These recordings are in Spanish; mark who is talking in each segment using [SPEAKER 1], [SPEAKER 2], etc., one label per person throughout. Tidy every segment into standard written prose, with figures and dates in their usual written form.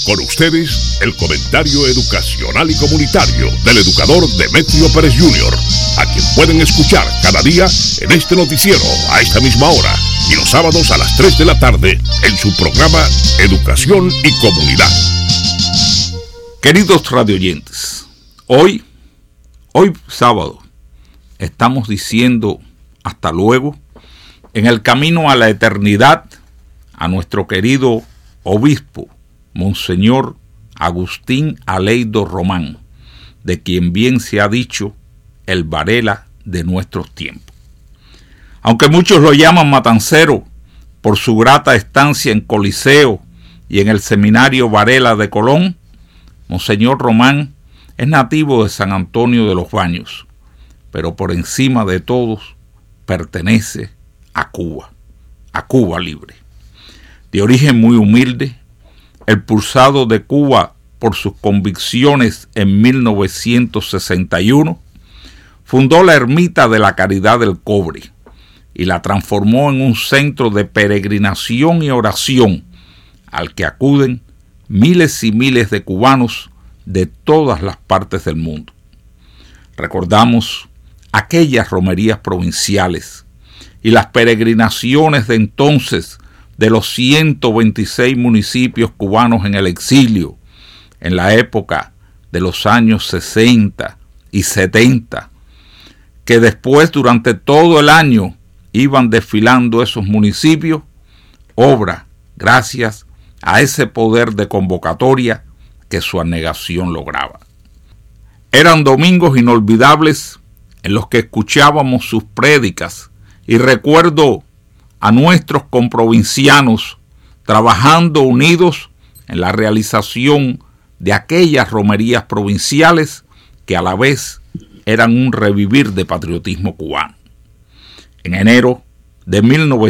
[SPEAKER 1] Con ustedes, el comentario educacional y comunitario del educador Demetrio Pérez Jr., a quien pueden escuchar cada día en este noticiero a esta misma hora y los sábados a las 3 de la tarde en su programa Educación y Comunidad.
[SPEAKER 2] Queridos radioyentes, hoy sábado, estamos diciendo hasta luego en el camino a la eternidad a nuestro querido obispo, Monseñor Agustín Aleido Román, de quien bien se ha dicho el Varela de nuestros tiempos. Aunque muchos lo llaman matancero por su grata estancia en Coliseo y en el Seminario Varela de Colón, Monseñor Román es nativo de San Antonio de los Baños, pero por encima de todos pertenece a Cuba libre. De origen muy humilde, expulsado de Cuba por sus convicciones en 1961, fundó la Ermita de la Caridad del Cobre y la transformó en un centro de peregrinación y oración al que acuden miles y miles de cubanos de todas las partes del mundo. Recordamos aquellas romerías provinciales y las peregrinaciones de entonces de los 126 municipios cubanos en el exilio, en la época de los años 60 y 70, que después durante todo el año iban desfilando esos municipios, obra gracias a ese poder de convocatoria que su abnegación lograba. Eran domingos inolvidables en los que escuchábamos sus prédicas y recuerdo a nuestros comprovincianos trabajando unidos en la realización de aquellas romerías provinciales que a la vez eran un revivir de patriotismo cubano. En enero de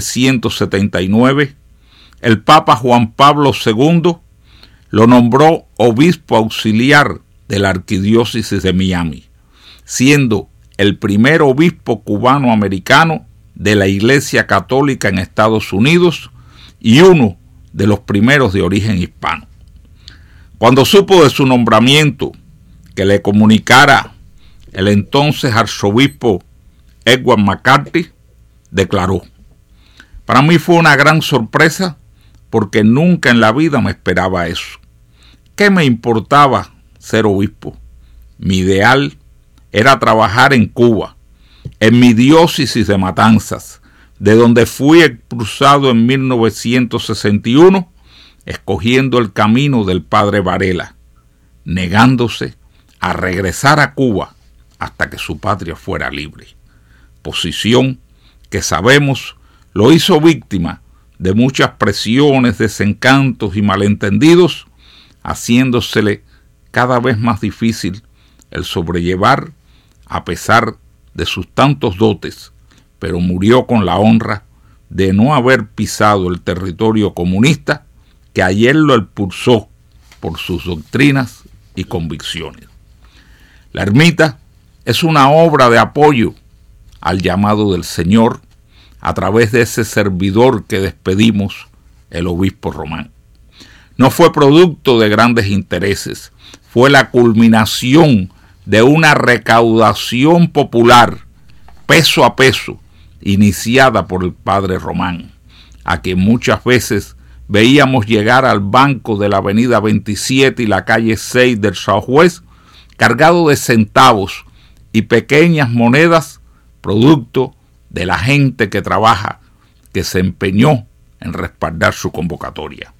[SPEAKER 2] 1979, el Papa Juan Pablo II lo nombró obispo auxiliar de la Arquidiócesis de Miami, siendo el primer obispo cubano-americano de la Iglesia Católica en Estados Unidos y uno de los primeros de origen hispano. Cuando supo de su nombramiento, que le comunicara el entonces arzobispo Edward McCarthy, declaró: «Para mí fue una gran sorpresa porque nunca en la vida me esperaba eso. ¿Qué me importaba ser obispo? Mi ideal era trabajar en Cuba, en mi diócesis de Matanzas, de donde fui expulsado en 1961, escogiendo el camino del padre Varela, negándose a regresar a Cuba hasta que su patria fuera libre. Posición que sabemos lo hizo víctima de muchas presiones, desencantos y malentendidos, haciéndosele cada vez más difícil el sobrellevar a pesar de sus tantos dotes, pero murió con la honra de no haber pisado el territorio comunista que ayer lo expulsó por sus doctrinas y convicciones. La ermita es una obra de apoyo al llamado del Señor a través de ese servidor que despedimos, el obispo Román. No fue producto de grandes intereses, fue la culminación de una recaudación popular, peso a peso, iniciada por el padre Román, a quien muchas veces veíamos llegar al banco de la avenida 27 y la calle 6 del Southwest, cargado de centavos y pequeñas monedas, producto de la gente que trabaja, que se empeñó en respaldar su convocatoria.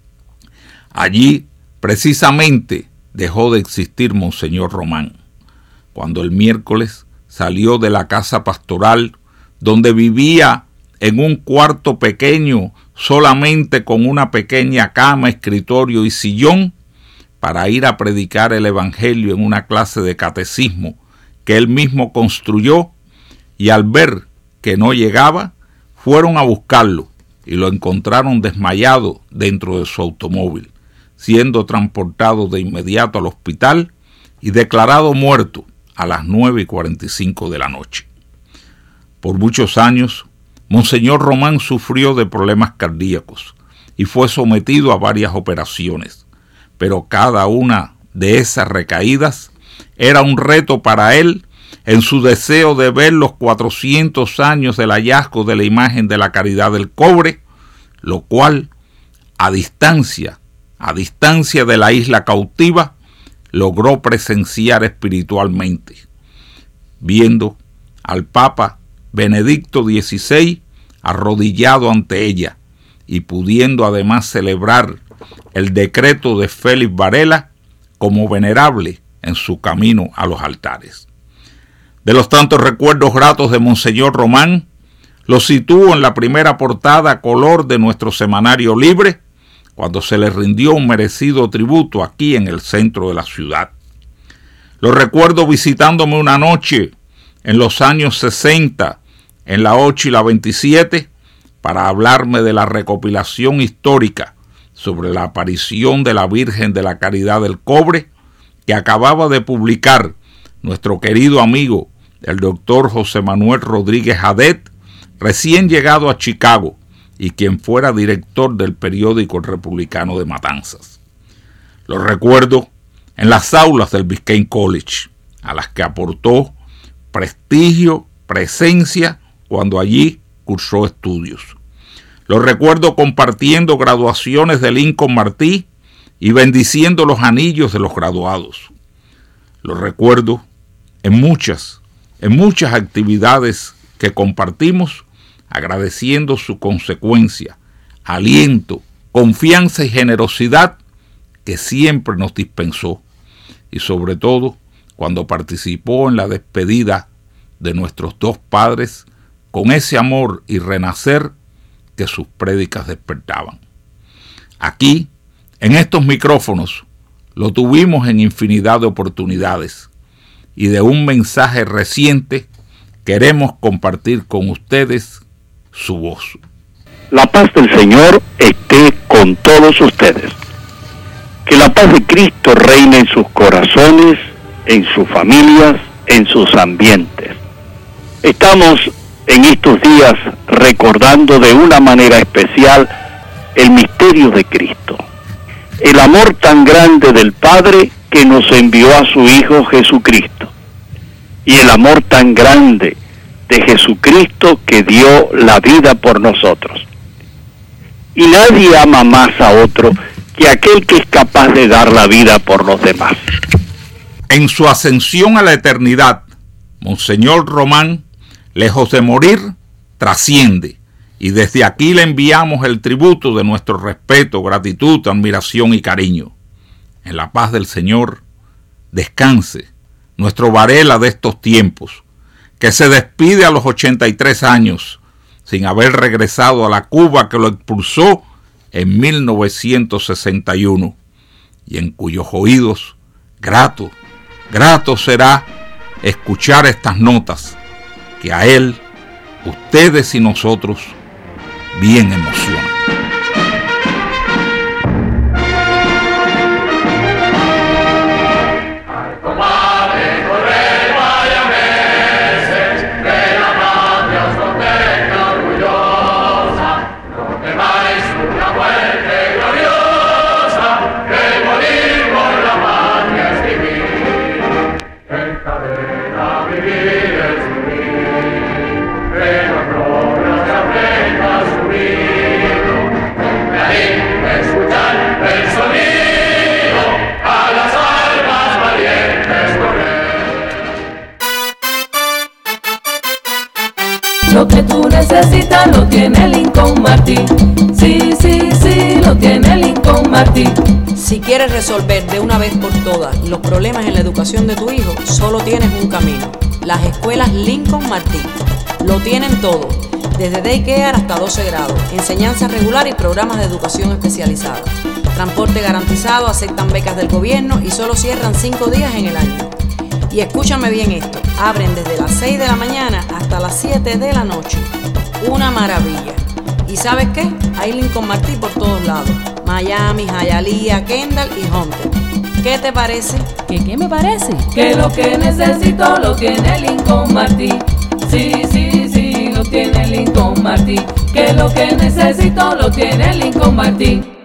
[SPEAKER 2] Allí, precisamente, dejó de existir Monseñor Román, cuando el miércoles salió de la casa pastoral, donde vivía en un cuarto pequeño, solamente con una pequeña cama, escritorio y sillón, para ir a predicar el evangelio en una clase de catecismo que él mismo construyó, y al ver que no llegaba, fueron a buscarlo y lo encontraron desmayado dentro de su automóvil, siendo transportado de inmediato al hospital y declarado muerto a las 9:45 de la noche. Por muchos años, Monseñor Román sufrió de problemas cardíacos y fue sometido a varias operaciones, pero cada una de esas recaídas era un reto para él en su deseo de ver los 400 años del hallazgo de la imagen de la Caridad del Cobre, lo cual, a distancia de la isla cautiva, logró presenciar espiritualmente, viendo al Papa Benedicto XVI arrodillado ante ella y pudiendo además celebrar el decreto de Félix Varela como venerable en su camino a los altares. De los tantos recuerdos gratos de Monseñor Román, lo sitúo en la primera portada a color de nuestro semanario Libre, cuando se le rindió un merecido tributo aquí en el centro de la ciudad. Lo recuerdo visitándome una noche en los años 60, en la 8 y la 27, para hablarme de la recopilación histórica sobre la aparición de la Virgen de la Caridad del Cobre, que acababa de publicar nuestro querido amigo, el doctor José Manuel Rodríguez Adet, recién llegado a Chicago y quien fuera director del periódico El Republicano de Matanzas. Lo recuerdo en las aulas del Biscayne College, a las que aportó prestigio, presencia, cuando allí cursó estudios. Lo recuerdo compartiendo graduaciones de Lincoln Martí y bendiciendo los anillos de los graduados. Lo recuerdo en muchas actividades que compartimos, agradeciendo su consecuencia, aliento, confianza y generosidad que siempre nos dispensó, y sobre todo cuando participó en la despedida de nuestros dos padres con ese amor y renacer que sus prédicas despertaban. Aquí, en estos micrófonos, lo tuvimos en infinidad de oportunidades, y de un mensaje reciente queremos compartir con ustedes su voz.
[SPEAKER 3] La paz del Señor esté con todos ustedes. Que la paz de Cristo reine en sus corazones, en sus familias, en sus ambientes. Estamos en estos días recordando de una manera especial el misterio de Cristo. El amor tan grande del Padre que nos envió a su Hijo Jesucristo. Y el amor tan grande de Jesucristo que dio la vida por nosotros. Y nadie ama más a otro que aquel que es capaz de dar la vida por los demás.
[SPEAKER 2] En su ascensión a la eternidad, Monseñor Román, lejos de morir, trasciende, y desde aquí le enviamos el tributo de nuestro respeto, gratitud, admiración y cariño. En la paz del Señor, descanse nuestro Varela de estos tiempos, que se despide a los 83 años, sin haber regresado a la Cuba que lo expulsó en 1961, y en cuyos oídos grato será escuchar estas notas que a él, ustedes y nosotros bien emocionan.
[SPEAKER 4] Lo que tú necesitas lo tiene Lincoln Martí. Sí, lo tiene Lincoln Martí.
[SPEAKER 5] Si quieres resolver de una vez por todas los problemas en la educación de tu hijo, solo tienes un camino: las escuelas Lincoln Martí. Lo tienen todo, desde daycare hasta 12 grados, enseñanza regular y programas de educación especializada. Transporte garantizado, aceptan becas del gobierno y solo cierran 5 días en el año. Y escúchame bien esto, abren desde las 6 de la mañana hasta las 7 de la noche. Una maravilla. ¿Y sabes qué? Hay Lincoln Martí por todos lados. Miami, Hialeah, Kendall y Hunter. ¿Qué te parece?
[SPEAKER 4] ¿Qué me parece? Que lo que necesito lo tiene Lincoln Martí. Sí, lo tiene Lincoln Martí. Que lo que necesito lo tiene Lincoln Martí.